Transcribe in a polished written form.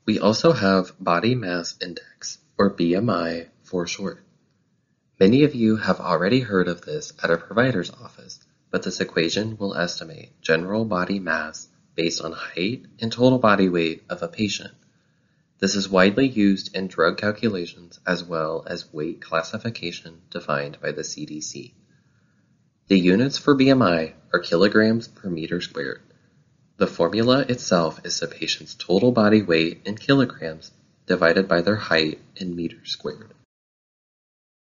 We also have Body Mass Index, or BMI for short. Many of you have already heard of this at a provider's office, but this equation will estimate general body mass based on height and total body weight of a patient. This is widely used in drug calculations as well as weight classification defined by the CDC. The units for BMI are kilograms per meter squared. The formula itself is the patient's total body weight in kilograms divided by their height in meters squared.